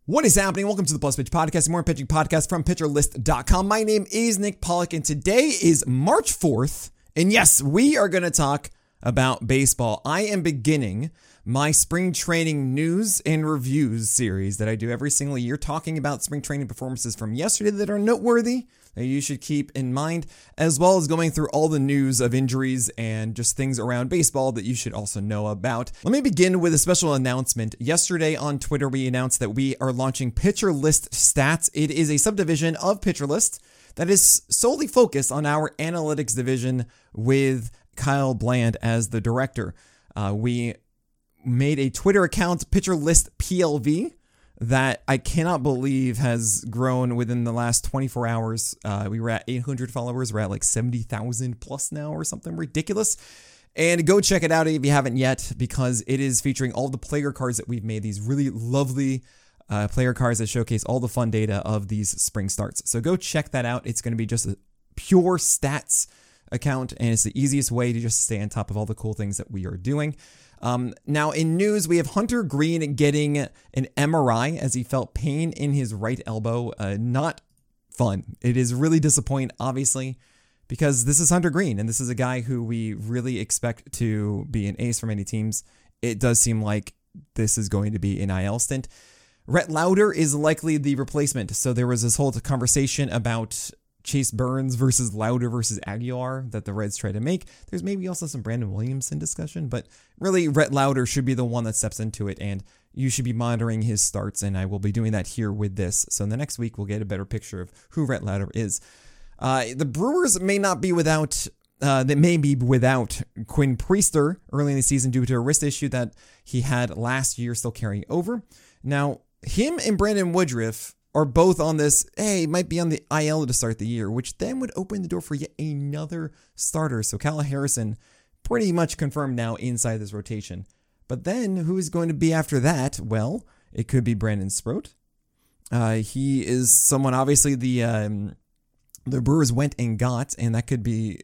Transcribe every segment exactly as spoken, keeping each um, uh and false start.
What is happening? Welcome to the Plus Pitch Podcast, a more pitching podcast from pitcher list dot com. My name is Nick Pollock, and today is March fourth. And yes, we are going to talk about baseball. I am beginning my spring training news and reviews series that I do every single year, talking about spring training performances from yesterday that are noteworthy, that you should keep in mind, as well as going through all the news of injuries and just things around baseball that you should also know about. Let me begin with a special announcement. Yesterday on Twitter, we announced that we are launching Pitcher List Stats. It is a subdivision of Pitcher List that is solely focused on our analytics division with Kyle Bland as the director. Uh, we made a Twitter account, Pitcher List P L V, that I cannot believe has grown within the last twenty-four hours. Uh, we were at eight hundred followers. We're at like seventy thousand plus now or something ridiculous. And go check it out if you haven't yet, because it is featuring all the player cards that we've made, these really lovely uh, player cards that showcase all the fun data of these spring starts. So go check that out. It's going to be just a pure stats account, and it's the easiest way to just stay on top of all the cool things that we are doing. Um, now in news, we have Hunter Greene getting an M R I as he felt pain in his right elbow. Uh, not fun. It is really disappointing, obviously, because this is Hunter Greene, and this is a guy who we really expect to be an ace for many teams. It does seem like this is going to be an I L stint. Rhett Lauder is likely the replacement. So there was this whole conversation about Chase Burns versus Lauder versus Aguilar that the Reds try to make. There's maybe also some Brandon Williamson discussion, but really Rhett Lauder should be the one that steps into it, and you should be monitoring his starts, and I will be doing that here with this. So in the next week, we'll get a better picture of who Rhett Lauder is. Uh, the Brewers may not be without, uh, they may be without Quinn Priester early in the season due to a wrist issue that he had last year still carrying over. Now, him and Brandon Woodruff are both on this, hey, might be on the I L to start the year, which then would open the door for yet another starter. So Kyle Harrison pretty much confirmed now inside this rotation. But then who is going to be after that? Well, it could be Brandon Sproat. Uh, he is someone, obviously, the um, the Brewers went and got, and that could be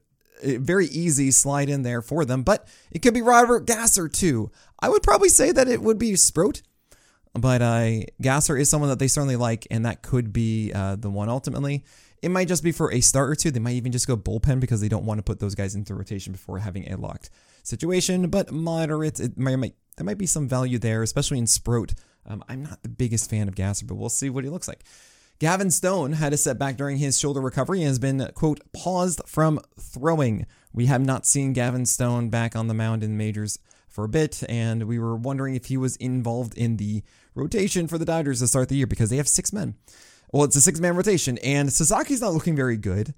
a very easy slide in there for them. But it could be Robert Gasser, too. I would probably say that it would be Sproat. But uh, Gasser is someone that they certainly like, and that could be uh, the one ultimately. It might just be for a start or two. They might even just go bullpen because they don't want to put those guys into rotation before having a locked situation. But moderate, it might, might there might be some value there, especially in Sproat. Um, I'm not the biggest fan of Gasser, but we'll see what he looks like. Gavin Stone had a setback during his shoulder recovery and has been, quote, paused from throwing. We have not seen Gavin Stone back on the mound in the majors for a bit, and we were wondering if he was involved in the rotation for the Dodgers to start the year because they have six men. Well, it's a six-man rotation, and Sasaki's not looking very good.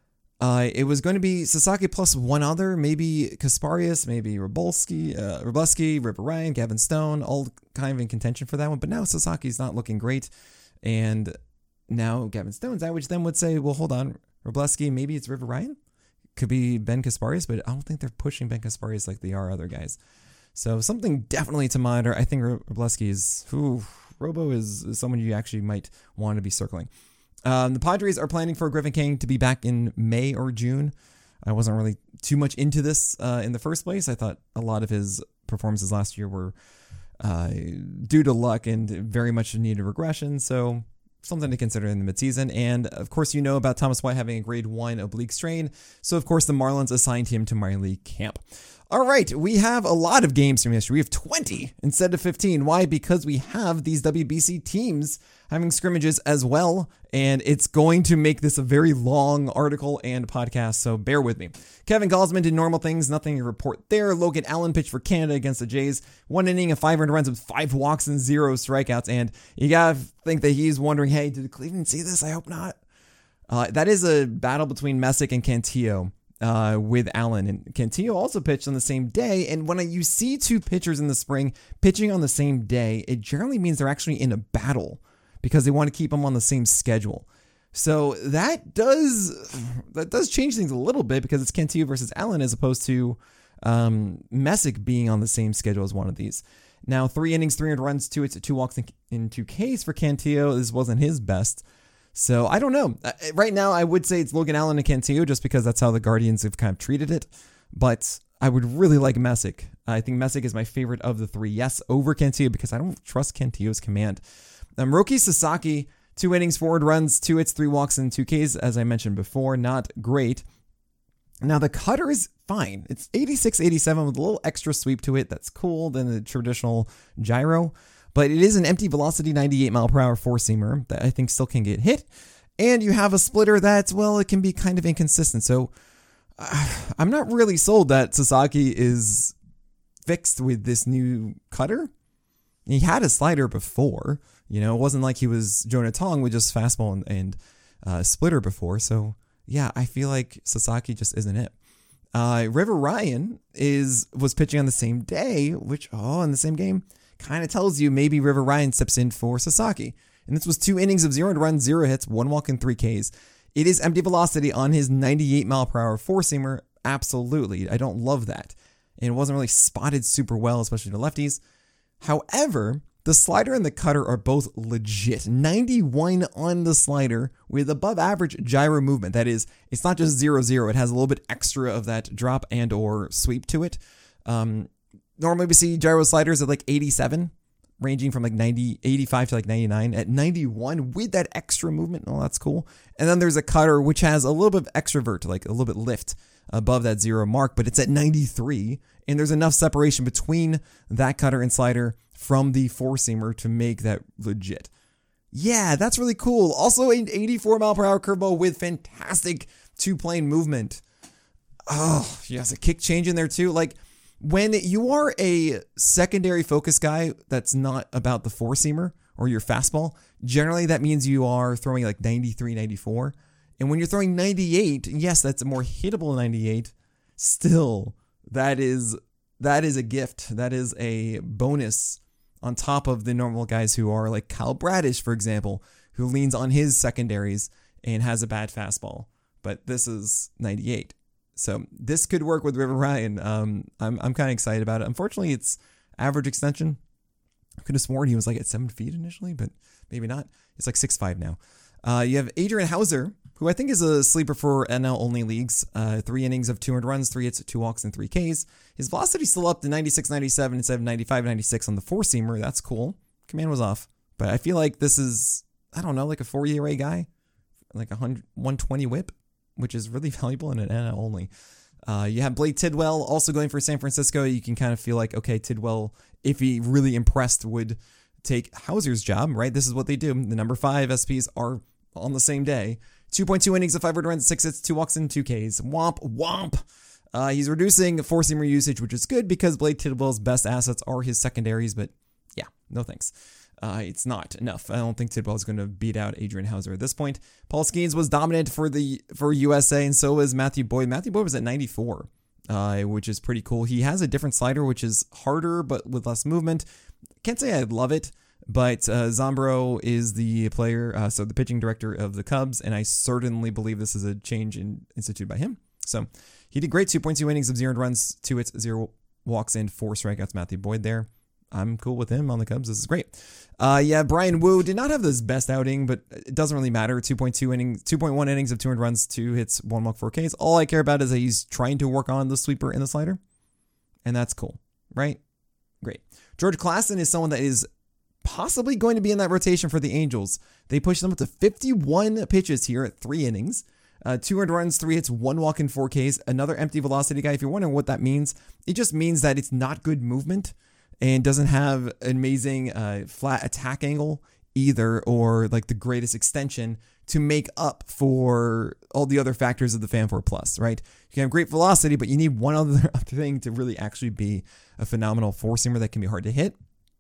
Uh, it was going to be Sasaki plus one other, maybe Kasparius, maybe Robolski, uh, Robleski, River Ryan, Gavin Stone, all kind of in contention for that one. But now Sasaki's not looking great, and now Gavin Stone's out, which then would say, well, hold on, Robleski, maybe it's River Ryan? Could be Ben Kasparius, but I don't think they're pushing Ben Kasparius like they are other guys. So something definitely to monitor. I think Robleski is, who Robo is, is someone you actually might want to be circling. Um, the Padres are planning for Griffin King to be back in May or June. I wasn't really too much into this uh, in the first place. I thought a lot of his performances last year were uh, due to luck and very much needed regression. So something to consider in the midseason. And of course, you know about Thomas White having a grade one oblique strain. So of course, the Marlins assigned him to minor league camp. All right, we have a lot of games from yesterday. We have twenty instead of fifteen. Why? Because we have these W B C teams having scrimmages as well, and it's going to make this a very long article and podcast, so bear with me. Kevin Gausman did normal things, nothing to report there. Logan Allen pitched for Canada against the Jays, one inning of five earned runs with five walks and zero strikeouts, and you gotta think that he's wondering, hey, did Cleveland see this? I hope not. Uh, that is a battle between Messick and Cantillo. Uh, with Allen, and Cantillo also pitched on the same day. And when you see two pitchers in the spring pitching on the same day, it generally means they're actually in a battle because they want to keep them on the same schedule. So that does that does change things a little bit because it's Cantillo versus Allen as opposed to um, Messick being on the same schedule as one of these. Now, three innings, three earned runs, two hits, two walks, and two Ks for Cantillo. This wasn't his best. So I don't know. Right now, I would say it's Logan Allen and Cantillo just because that's how the Guardians have kind of treated it. But I would really like Messick. I think Messick is my favorite of the three. Yes, over Cantillo because I don't trust Cantillo's command. Um, Roki Sasaki, two innings, four runs, two hits, three walks, and two Ks, as I mentioned before. Not great. Now, the cutter is fine. It's eighty-six eighty-seven with a little extra sweep to it. That's cool than the traditional gyro. But it is an empty velocity ninety-eight mile per hour four-seamer that I think still can get hit. And you have a splitter that's, well, it can be kind of inconsistent. So uh, I'm not really sold that Sasaki is fixed with this new cutter. He had a slider before. You know, it wasn't like he was Jonah Tong with just fastball and, and uh, splitter before. So, yeah, I feel like Sasaki just isn't it. Uh, River Ryan is was pitching on the same day, which, oh, in the same game, kind of tells you maybe River Ryan steps in for Sasaki. And this was two innings of zero runs, zero hits, one walk, and three Ks. It is empty velocity on his ninety-eight mile per hour four-seamer. Absolutely. I don't love that. And it wasn't really spotted super well, especially to lefties. However, the slider and the cutter are both legit. ninety-one on the slider with above average gyro movement. That is, it's not just zero zero. It has a little bit extra of that drop and or sweep to it. Um, normally we see gyro sliders at like eighty-seven, ranging from like ninety, eighty-five to like ninety-nine. At ninety-one with that extra movement, oh, that's cool. And then there's a cutter which has a little bit of extrovert, like a little bit lift above that zero mark, but it's at ninety-three. And there's enough separation between that cutter and slider from the four-seamer to make that legit. Yeah, that's really cool. Also, an eighty-four mile per hour curveball with fantastic two-plane movement. Oh, yes, a kick change in there too. Like, when you are a secondary focus guy that's not about the four-seamer or your fastball, generally that means you are throwing like ninety-three, ninety-four. And when you're throwing ninety-eight, yes, that's a more hittable ninety-eight. Still, that is that is a gift. That is a bonus on top of the normal guys who are like Kyle Bradish, for example, who leans on his secondaries and has a bad fastball. But this is ninety-eight. So this could work with River Ryan. Um, I'm I'm kind of excited about it. Unfortunately, it's average extension. I could have sworn he was like at seven feet initially, but maybe not. It's like six five now. Uh, you have Adrian Hauser, who I think is a sleeper for N L only leagues. Uh, three innings of two hundred runs, three hits, two walks, and three Ks. His velocity's still up to ninety-six ninety-seven instead of ninety-five ninety-six on the four-seamer. That's cool. Command was off. But I feel like this is, I don't know, like a four E R A guy. Like a one twenty whip, which is really valuable in an N L only. Uh, you have Blake Tidwell also going for San Francisco. You can kind of feel like, okay, Tidwell, if he really impressed, would take Hauser's job, right? This is what they do. The number five S Ps are on the same day. two point two innings of five hundred runs, six hits, two walks, and two Ks. Womp, womp. Uh, he's reducing four-seamer usage, which is good because Blake Tidwell's best assets are his secondaries, but yeah, no thanks. Uh, it's not enough. I don't think Tidwell is going to beat out Adrian Hauser at this point. Paul Skeens was dominant for the for U S A, and so was Matthew Boyd. Matthew Boyd was at ninety-four, uh, which is pretty cool. He has a different slider, which is harder but with less movement. Can't say I love it, but uh, Zombro is the player, uh, so the pitching director of the Cubs, and I certainly believe this is a change in, instituted by him. So he did great. two point two innings of zero runs, two hits, zero walks, and four strikeouts. Matthew Boyd there. I'm cool with him on the Cubs. This is great. Uh, yeah, Brian Wu did not have his best outing, but it doesn't really matter. two point two innings, two point one innings of two hundred runs, two hits, one walk, four Ks. All I care about is that he's trying to work on the sweeper and the slider, and that's cool, right? Great. George Klassen is someone that is possibly going to be in that rotation for the Angels. They pushed them up to fifty-one pitches here at three innings. Uh, two hundred runs, three hits, one walk, and four Ks. Another empty velocity guy. If you're wondering what that means, it just means that it's not good movement and doesn't have an amazing uh, flat attack angle either, or like the greatest extension to make up for all the other factors of the Fan four Plus, right? You can have great velocity, but you need one other thing to really actually be a phenomenal four-seamer that can be hard to hit.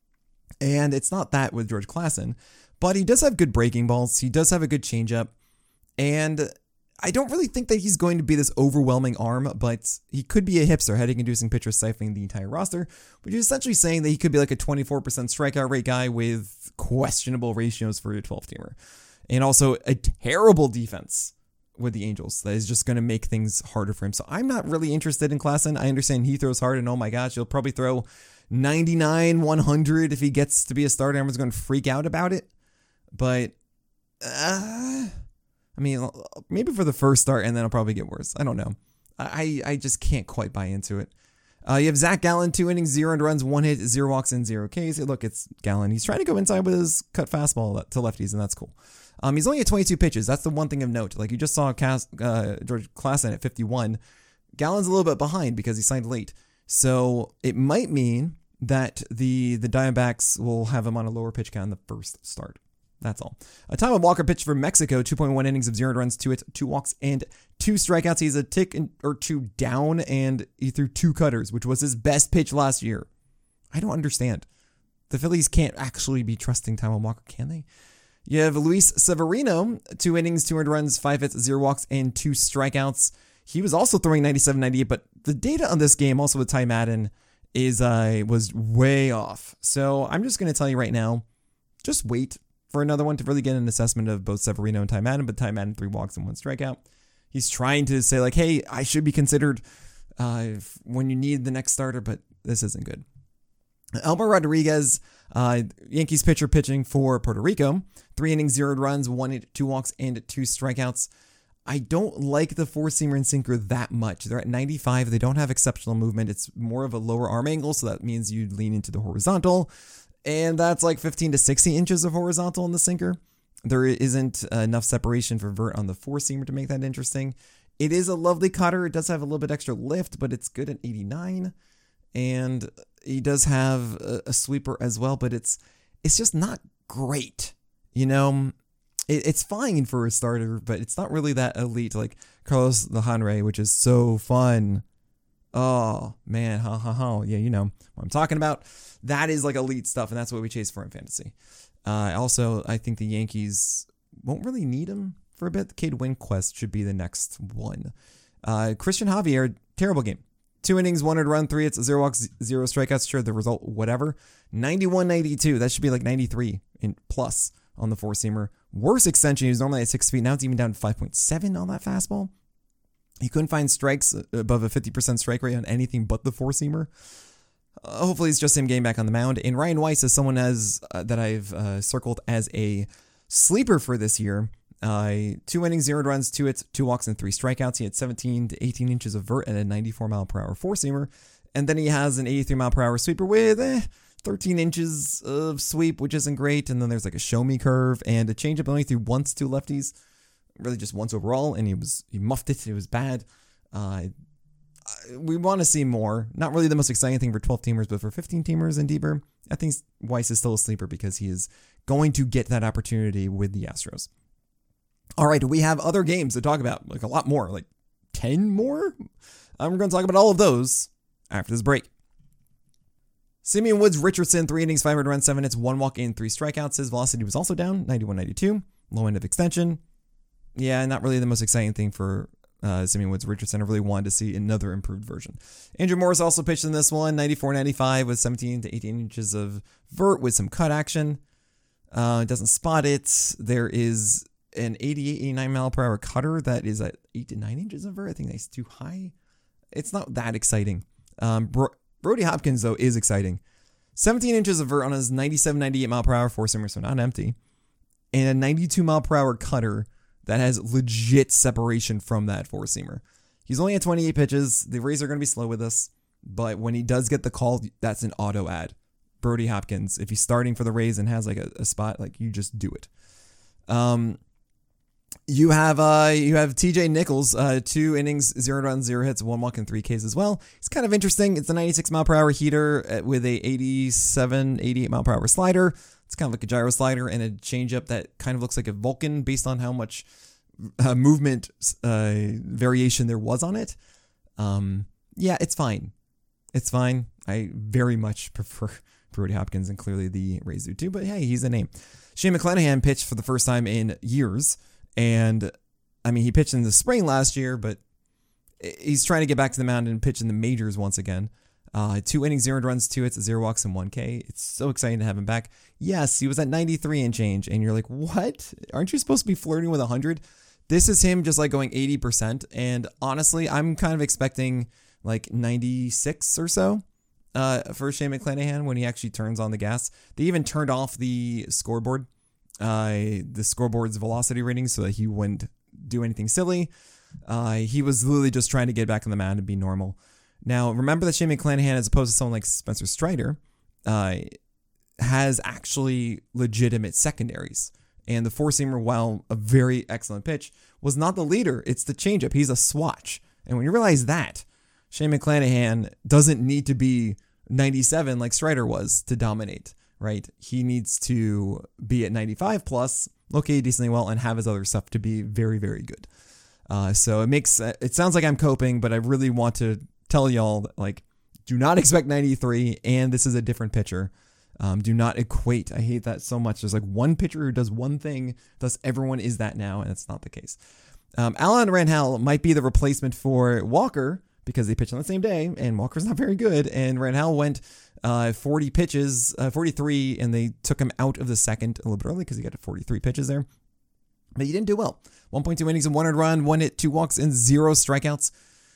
And it's not that with George Klassen, but he does have good breaking balls. He does have a good changeup. And I don't really think that he's going to be this overwhelming arm, but he could be a hipster, headache-inducing pitcher siphoning the entire roster, which is essentially saying that he could be like a twenty-four percent strikeout rate guy with questionable ratios for a twelve-teamer. And also a terrible defense with the Angels that is just going to make things harder for him. So I'm not really interested in Klassen. I understand he throws hard, and oh my gosh, he'll probably throw ninety-nine, one hundred if he gets to be a starter. Everyone's going to freak out about it. But, uh... I mean, maybe for the first start, and then it'll probably get worse. I don't know. I I just can't quite buy into it. Uh, you have Zach Gallen, two innings, zero earned runs, one hit, zero walks, and zero Ks. Hey, look, it's Gallen. He's trying to go inside with his cut fastball to lefties, and that's cool. Um, he's only at twenty-two pitches. That's the one thing of note. Like you just saw Cass, uh, George Klassen at fifty-one. Gallen's a little bit behind because he signed late. So it might mean that the the Diamondbacks will have him on a lower pitch count in the first start. That's all. A Taijuan Walker pitched for Mexico, two point one innings of zero runs, two hits, two walks, and two strikeouts. He's a tick or two down, and he threw two cutters, which was his best pitch last year. I don't understand. The Phillies can't actually be trusting Taijuan Walker, can they? You have Luis Severino, two innings, two earned runs, five hits, zero walks, and two strikeouts. He was also throwing ninety-seven ninety-eight, but the data on this game, also with Ty Madden, is uh, was way off. So I'm just going to tell you right now, just wait for another one to really get an assessment of both Severino and Ty Madden, but Ty Madden, three walks and one strikeout. He's trying to say like, hey, I should be considered uh, when you need the next starter, but this isn't good. Elmer Rodriguez, uh, Yankees pitcher pitching for Puerto Rico, three innings, zero runs, one hit, two walks, and two strikeouts. I don't like the four-seamer and sinker that much. They're at ninety-five. They don't have exceptional movement. It's more of a lower arm angle, so that means you lean into the horizontal. And that's like fifteen to sixty inches of horizontal in the sinker. There isn't enough separation for vert on the four-seamer to make that interesting. It is a lovely cutter. It does have a little bit extra lift, but it's good at eighty-nine. And he does have a, a sweeper as well, but it's it's just not great. You know, it, it's fine for a starter, but it's not really that elite like Carlos Lejanre, which is so fun. Oh, man, ha, ha, ha. Yeah, you know what I'm talking about. That is like elite stuff, and that's what we chase for in fantasy. Uh, also, I think the Yankees won't really need him for a bit. Cade Winquist should be the next one. Uh, Christian Javier, terrible game. Two innings, one earned run, three hits, zero walks, zero strikeouts. Sure, the result, whatever. ninety-one ninety-two. That should be like ninety-three in plus on the four-seamer. Worse extension. He was normally at six feet. Now it's even down to five point seven on that fastball. He couldn't find strikes above a fifty percent strike rate on anything but the four-seamer. Uh, hopefully it's just him getting back on the mound. And Ryan Weiss is someone as uh, that I've uh, circled as a sleeper for this year. Uh, two innings, zero runs, two hits, two walks, and three strikeouts. He had seventeen to eighteen inches of vert and a ninety-four mile per hour four-seamer. And then he has an eighty-three mile per hour sweeper with eh, thirteen inches of sweep, which isn't great. And then there's like a show me curve and a changeup only threw once to lefties. Really just once overall, and he was he muffed it. It was bad. Uh, we want to see more. Not really the most exciting thing for twelve-teamers, but for fifteen-teamers and deeper, I think Weiss is still a sleeper because he is going to get that opportunity with the Astros. All right, we have other games to talk about, like a lot more, like ten more. I'm going to talk about all of those after this break. Simeon Woods Richardson, three innings, five earned runs, seven hits, one walk, and three strikeouts. His velocity was also down, ninety-one ninety-two. Low end of extension. Yeah, not really the most exciting thing for uh, Simeon Woods Richardson. I really wanted to see another improved version. Andrew Morris also pitched in this one, ninety-four ninety-five with seventeen to eighteen inches of vert with some cut action. Uh, doesn't spot it. There is an eighty-eight, eighty-nine mile per hour cutter that is at eight to nine inches of vert. I think that's too high. It's not that exciting. Um, Bro- Brody Hopkins, though, is exciting. seventeen inches of vert on his ninety-seven, ninety-eight mile per hour four-seamer, so not empty. And a ninety-two mile per hour cutter that has legit separation from that four-seamer. He's only at twenty-eight pitches. The Rays are going to be slow with this, but when he does get the call, that's an auto ad. Brody Hopkins, if he's starting for the Rays and has like a, a spot, like you just do it. Um, you have uh, you have T J Nichols, uh, two innings, zero runs, zero hits, one walk, and three Ks as well. It's kind of interesting. It's a ninety-six mile per hour heater with a eighty-seven, eighty-eight mile per hour slider. It's kind of like a gyro slider and a changeup that kind of looks like a Vulcan based on how much uh, movement uh, variation there was on it. Um, yeah, it's fine. It's fine. I very much prefer Brody Hopkins, and clearly the Rays do too, but hey, he's a name. Shane McClanahan pitched for the first time in years, and I mean, he pitched in the spring last year, but he's trying to get back to the mound and pitch in the majors once again. Uh, two innings, zero runs, two hits, zero walks, and one K. It's so exciting to have him back. Yes, he was at ninety-three and change, and you're like, what? Aren't you supposed to be flirting with one hundred? This is him just like going eighty percent, and honestly, I'm kind of expecting like ninety-six or so uh, for Shane McClanahan when he actually turns on the gas. They even turned off the scoreboard, uh, the scoreboard's velocity rating, so that he wouldn't do anything silly. Uh, he was literally just trying to get back on the mound and be normal. Now, remember that Shane McClanahan, as opposed to someone like Spencer Strider, uh, has actually legitimate secondaries. And the four-seamer, while a very excellent pitch, was not the leader. It's the changeup. He's a swatch. And when you realize that, Shane McClanahan doesn't need to be ninety-seven like Strider was to dominate, right? He needs to be at ninety-five plus, locate decently well, and have his other stuff to be very, very good. Uh, so it makes, it sounds like I'm coping, but I really want to tell y'all that, like, do not expect ninety-three, and this is a different pitcher. Um, do not equate. I hate that so much. There's like one pitcher who does one thing, thus everyone is that now, and it's not the case. Um, Alan Rangel might be the replacement for Walker because they pitched on the same day, and Walker's not very good. And Rangel went uh, forty pitches, uh, forty-three, and they took him out of the second a little bit early because he got to forty-three pitches there. But he didn't do well. one point two innings and one earned run, one hit, two walks, and zero strikeouts.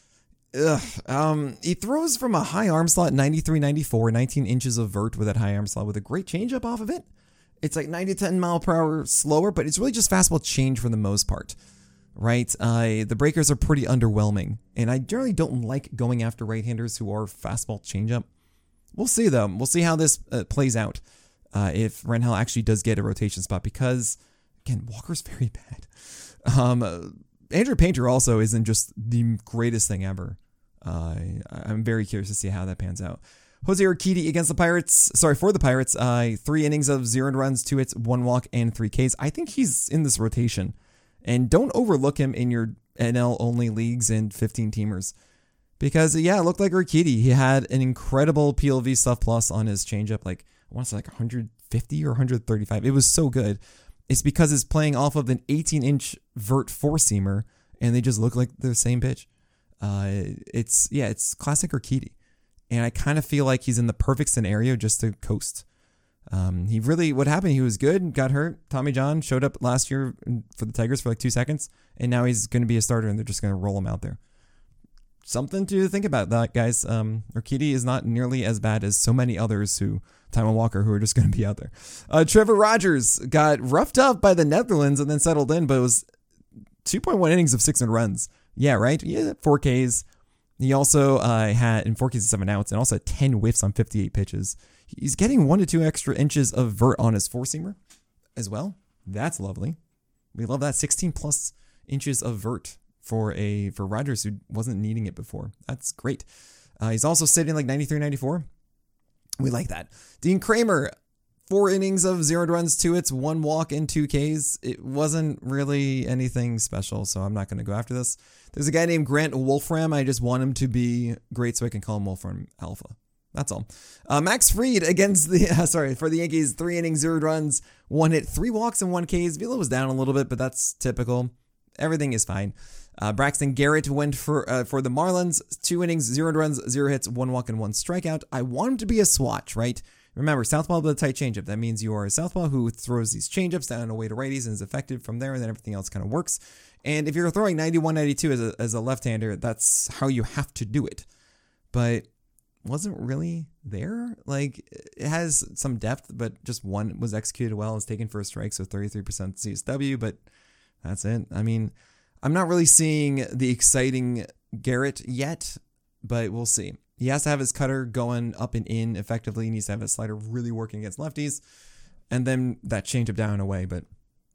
Ugh. Um, he throws from a high arm slot, ninety-three ninety-four, nineteen inches of vert with that high arm slot with a great changeup off of it. It's like ninety to ten mile per hour slower, but it's really just fastball change for the most part, right? Uh, the breakers are pretty underwhelming, and I generally don't like going after right-handers who are fastball changeup. We'll see, though. We'll see how this uh, plays out uh, if Rangel actually does get a rotation spot because, again, Walker's very bad. Um, uh, Andrew Painter also isn't just the greatest thing ever. Uh, I'm very curious to see how that pans out. Jose Urquidy against the Pirates. Sorry, for the Pirates. Uh, three innings of zero runs, two hits, one walk, and three Ks. I think he's in this rotation. And don't overlook him in your N L-only leagues and fifteen-teamers. Because, yeah, it looked like Urquidy. He had an incredible P L V stuff plus on his changeup. Like, I want to say like one fifty or one thirty-five. It was so good. It's because it's playing off of an eighteen-inch vert four-seamer, and they just look like the same pitch. Uh, it's, yeah, it's classic Urquidy. And I kind of feel like he's in the perfect scenario just to coast. Um, he really, what happened, he was good, got hurt. Tommy John showed up last year for the Tigers for like two seconds, and now he's going to be a starter, and they're just going to roll him out there. Something to think about that, guys. Um, Urquidy is not nearly as bad as so many others who, Taijuan Walker, who are just going to be out there. Uh, Trevor Rogers got roughed up by the Netherlands and then settled in, but it was two point one innings of six earned runs. Yeah, right? Yeah, four Ks. He also uh, had, in four Ks and seven outs, and also had ten whiffs on fifty-eight pitches. He's getting one to two extra inches of vert on his four-seamer as well. That's lovely. We love that. sixteen plus inches of vert for a for Rogers who wasn't needing it before. That's great. Uh, he's also sitting like ninety-three ninety-four. We like that. Dean Kramer, four innings of zero runs, two hits, one walk, and two Ks. It wasn't really anything special, so I'm not going to go after this. There's a guy named Grant Wolfram. I just want him to be great so I can call him Wolfram Alpha. That's all. Uh, Max Fried against the, uh, sorry, for the Yankees, three innings, zero runs, one hit, three walks, and one Ks. Vila was down a little bit, but that's typical. Everything is fine. Uh, Braxton Garrett went for uh, for the Marlins, two innings, zero runs, zero hits, one walk, and one strikeout. I want him to be a swatch, right? Remember, southpaw with a tight changeup. That means you are a southpaw who throws these changeups down and away to righties and is effective from there, and then everything else kind of works. And if you're throwing ninety-one ninety-two as a, as a left-hander, that's how you have to do it. But wasn't really there. Like, it has some depth, but just one was executed well. It's taken for a strike, so thirty-three percent C S W, but that's it. I mean, I'm not really seeing the exciting Garrett yet, but we'll see. He has to have his cutter going up and in effectively. He needs to have his slider really working against lefties, and then that changeup down and away, but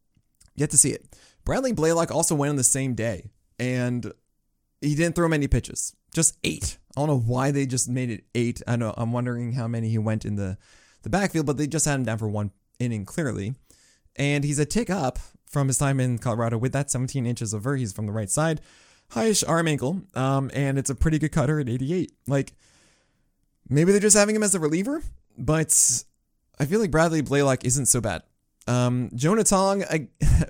yet to see it. Bradley Blaylock also went on the same day, and he didn't throw many pitches. Just eight. I don't know why they just made it eight. I know I'm wondering how many he went in the, the backfield, but they just had him down for one inning clearly. And he's a tick up from his time in Colorado with that seventeen inches of vert. He's from the right side. Highish arm angle, um, and it's a pretty good cutter at eighty-eight. Like, maybe they're just having him as a reliever, but I feel like Bradley Blaylock isn't so bad. Um, Jonah Tong, I,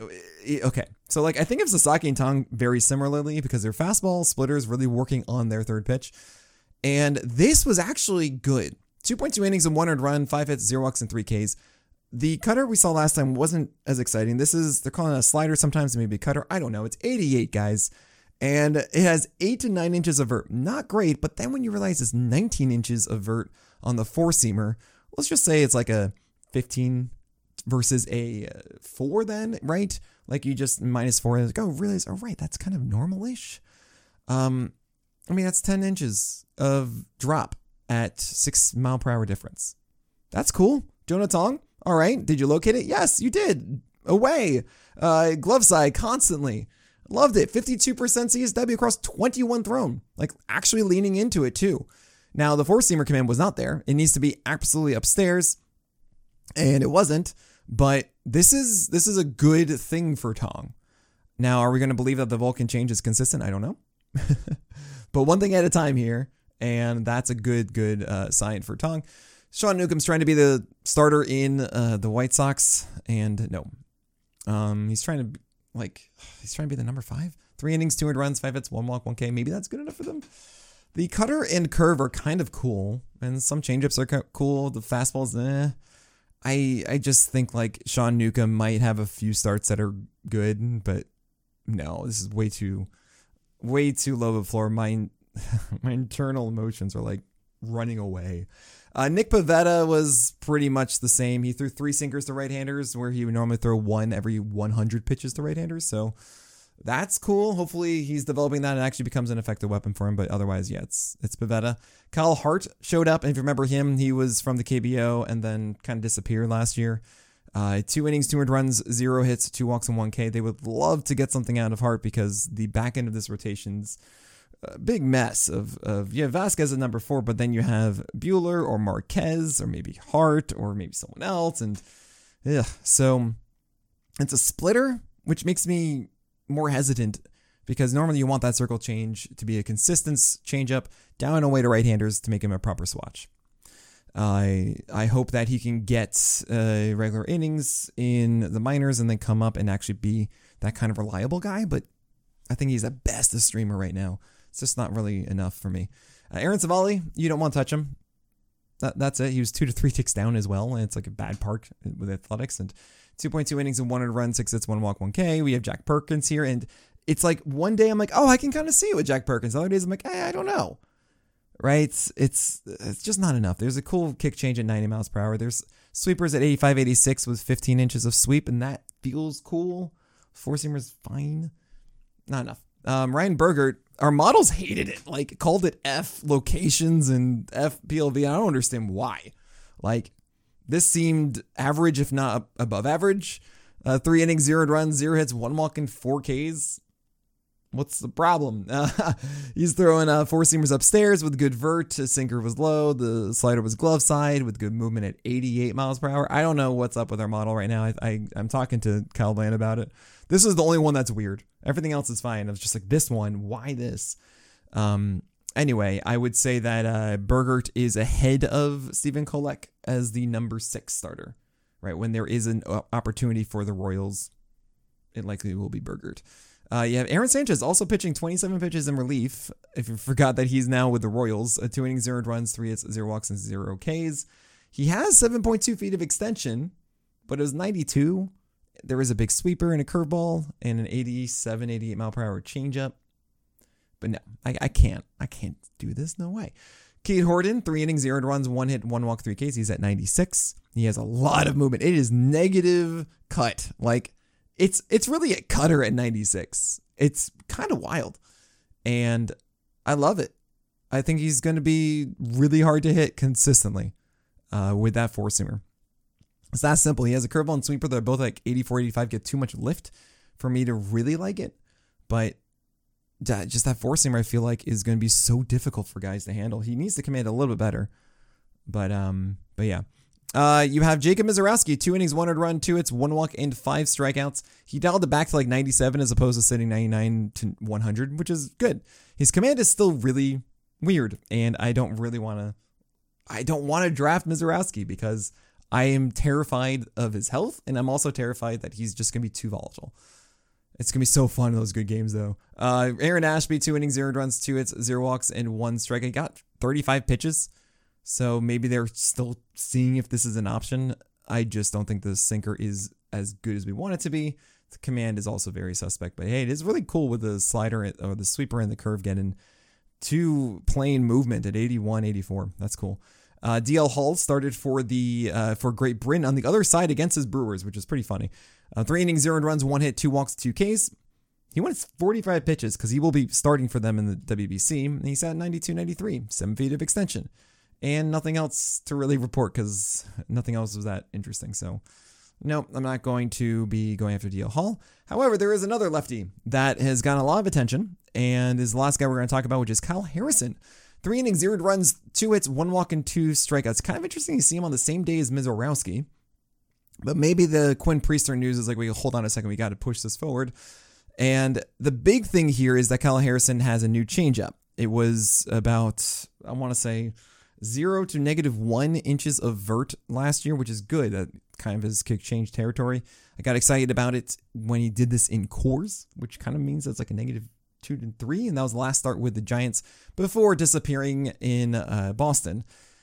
okay, so like I think of Sasaki and Tong very similarly because their fastball splitter is really working on their third pitch, and this was actually good. two point two innings and one earned run, five hits, zero walks, and three Ks. The cutter we saw last time wasn't as exciting. This is, they're calling it a slider sometimes, maybe a cutter. I don't know. It's eighty-eight, guys. And it has eight to nine inches of vert. Not great, but then when you realize it's nineteen inches of vert on the four-seamer, let's just say it's like a fifteen versus a four then, right? Like you just minus four and go, realize, oh, right, that's kind of normal-ish. Um, I mean, that's ten inches of drop at six mile per hour difference. That's cool. Jonah Tong, all right. Did you locate it? Yes, you did. Away. Uh, glove side constantly. Loved it. fifty-two percent C S W across twenty-one thrown. Like actually leaning into it too. Now, the four-seamer command was not there. It needs to be absolutely upstairs, and it wasn't. But this is this is a good thing for Tong. Now, are we going to believe that the Vulcan change is consistent? I don't know. But one thing at a time here, and that's a good, good uh, sign for Tong. Sean Newcomb's trying to be the starter in uh, the White Sox, and no. Um, he's trying to, be, like, he's trying to be the number five. Three innings, two earned runs, five hits, one walk, one K. Maybe that's good enough for them. The cutter and curve are kind of cool, and some changeups are cool. The fastballs, eh. I I just think like Sean Newcomb might have a few starts that are good, but no, this is way too, way too low of a floor. My my internal emotions are like running away. Uh, Nick Pivetta was pretty much the same. He threw three sinkers to right-handers, where he would normally throw one every one hundred pitches to right-handers. So that's cool. Hopefully he's developing that and actually becomes an effective weapon for him. But otherwise, yeah, it's it's Pivetta. Kyle Hart showed up. And if you remember him, he was from the K B O and then kind of disappeared last year. Uh, two innings, two earned runs, zero hits, two walks, and one K. They would love to get something out of Hart because the back end of this rotation's a big mess of, of yeah, Vasquez at number four, but then you have Buehler or Marquez or maybe Hart or maybe someone else. And yeah, so it's a splitter, which makes me more hesitant because normally you want that circle change to be a consistent changeup down and away to right-handers to make him a proper swatch. I I hope that he can get uh, regular innings in the minors and then come up and actually be that kind of reliable guy. But I think he's at best a streamer right now. It's just not really enough for me. Uh, Aaron Savali, you don't want to touch him. That, that's it. He was two to three ticks down as well. And it's like a bad park with Athletics. And two point two innings and one run, six hits, one walk, one K. We have Jack Perkins here. And it's like one day I'm like, oh, I can kind of see it with Jack Perkins. Other days I'm like, hey, I don't know. Right? It's, it's it's just not enough. There's a cool kick change at ninety miles per hour. There's sweepers at eighty-five, eighty-six with fifteen inches of sweep, and that feels cool. Four seamers fine. Not enough. Um, Ryan Bergert, our models hated it. Like called it F locations and F P L V. I don't understand why. Like this seemed average, if not above average. Uh, three innings, zero runs, zero hits, one walk, and four Ks. What's the problem? Uh, he's throwing uh, four seamers upstairs with good vert. His sinker was low. The slider was glove side with good movement at eighty-eight miles per hour. I don't know what's up with our model right now. I, I, I'm talking to Kyle Bland about it. This is the only one that's weird. Everything else is fine. I was just like, this one, why this? Um. Anyway, I would say that uh, Bergert is ahead of Stephen Kolek as the number six starter. Right when there is an opportunity for the Royals, it likely will be Bergert. Uh, you have Aaron Sanchez also pitching twenty-seven pitches in relief. If you forgot that he's now with the Royals, uh, two innings, zero runs, three hits, zero walks, and zero Ks. He has seven point two feet of extension, but it was ninety-two. There was a big sweeper and a curveball and an eighty-seven, eighty-eight mile per hour changeup. But no, I, I can't. I can't do this. No way. Cade Horton, three innings, zero runs, one hit, one walk, three Ks. He's at ninety-six. He has a lot of movement. It is negative cut. Like, It's it's really a cutter at ninety-six. It's kind of wild. And I love it. I think he's going to be really hard to hit consistently uh, with that four-seamer. It's that simple. He has a curveball and sweeper that are both like eighty-four, eighty-five, get too much lift for me to really like it. But just that four-seamer I feel like is going to be so difficult for guys to handle. He needs to command a little bit better. But um, but yeah. Uh, you have Jacob Mizorowski, two innings, one earned run, two hits, one walk, and five strikeouts. He dialed it back to like ninety-seven as opposed to sitting ninety-nine to one hundred, which is good. His command is still really weird, and I don't really want to. I don't want to draft Mizorowski because I am terrified of his health, and I'm also terrified that he's just gonna be too volatile. It's gonna be so fun in those good games, though. Uh, Aaron Ashby, two innings, zero runs, two hits, zero walks, and one strikeout. Got thirty-five pitches. So maybe they're still seeing if this is an option. I just don't think the sinker is as good as we want it to be. The command is also very suspect. But hey, it is really cool with the slider or the sweeper and the curve getting two plane movement at eighty-one, eighty-four. That's cool. Uh, D L Hall started for the uh, for Great Britain on the other side against his Brewers, which is pretty funny. Uh, three innings, zero runs, one hit, two walks, two Ks. He went forty-five pitches because he will be starting for them in the W B C. And he's at ninety-two ninety-three, seven feet of extension. And nothing else to really report because nothing else was that interesting. So, no, I'm not going to be going after D L Hall. However, there is another lefty that has gotten a lot of attention and is the last guy we're going to talk about, which is Kyle Harrison. Three innings, zero runs, two hits, one walk, and two strikeouts. Kind of interesting to see him on the same day as Mizorowski. But maybe the Quinn Priester news is like, we hold on a second, we got to push this forward. And the big thing here is that Kyle Harrison has a new changeup. It was about, I want to say, zero to negative one inches of vert last year, which is good. That kind of his kick change territory. I got excited about it when he did this in Coors, which kind of means it's like a negative two to three. And that was the last start with the Giants before disappearing in uh, Boston.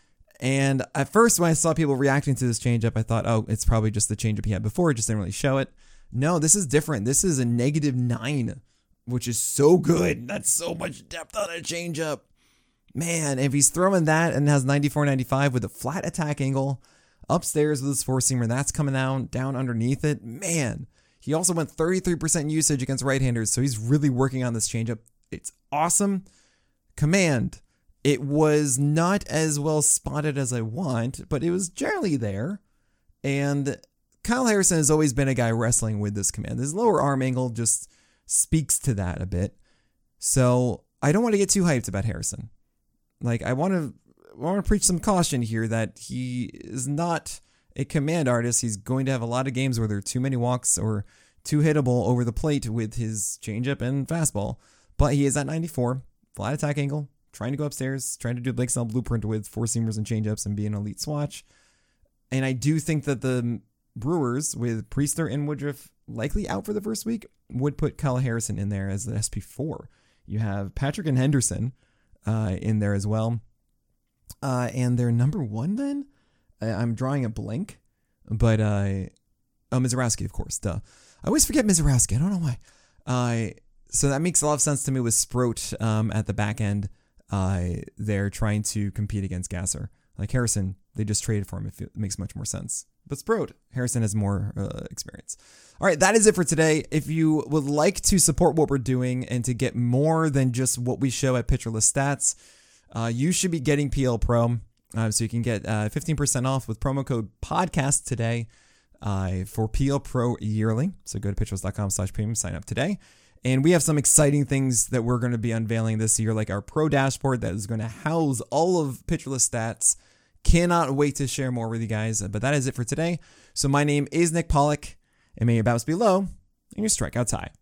And at first, when I saw people reacting to this changeup, I thought, oh, it's probably just the changeup he had before. It just didn't really show it. No, this is different. This is a negative nine, which is so good. That's so much depth on a changeup. Man, if he's throwing that and has ninety-four ninety-five with a flat attack angle upstairs with his four-seamer, that's coming down, down underneath it. Man, he also went thirty-three percent usage against right-handers, so he's really working on this changeup. It's awesome. Command. It was not as well spotted as I want, but it was generally there. And Kyle Harrison has always been a guy wrestling with this command. His lower arm angle just speaks to that a bit. So I don't want to get too hyped about Harrison. Like, I want to I want to preach some caution here that he is not a command artist. He's going to have a lot of games where there are too many walks or too hittable over the plate with his changeup and fastball. But he is at ninety-four, flat attack angle, trying to go upstairs, trying to do Blake Snell blueprint with four-seamers and changeups and be an elite swatch. And I do think that the Brewers, with Priester and Woodruff likely out for the first week, would put Kyle Harrison in there as the S P four. You have Patrick and Henderson uh, in there as well. Uh, and their number one then? I, I'm drawing a blank. But, uh, oh, Mizorowski, of course, duh. I always forget Mizorowski. I don't know why. Uh, so that makes a lot of sense to me with Sproat um, at the back end. Uh, they're trying to compete against Gasser. Like Harrison, they just traded for him. It, it makes much more sense. But Sproat, Harrison has more uh, experience. All right, that is it for today. If you would like to support what we're doing and to get more than just what we show at Pitcher List Stats, uh, you should be getting P L Pro. Uh, so you can get uh, fifteen percent off with promo code podcast today uh, for P L Pro yearly. So go to pitcherlist.com slash premium, sign up today. And we have some exciting things that we're going to be unveiling this year, like our pro dashboard that is going to house all of Pitcher List Stats. Cannot wait to share more with you guys. But that is it for today. So my name is Nick Pollock, and may your bounce be low and your strikeouts high.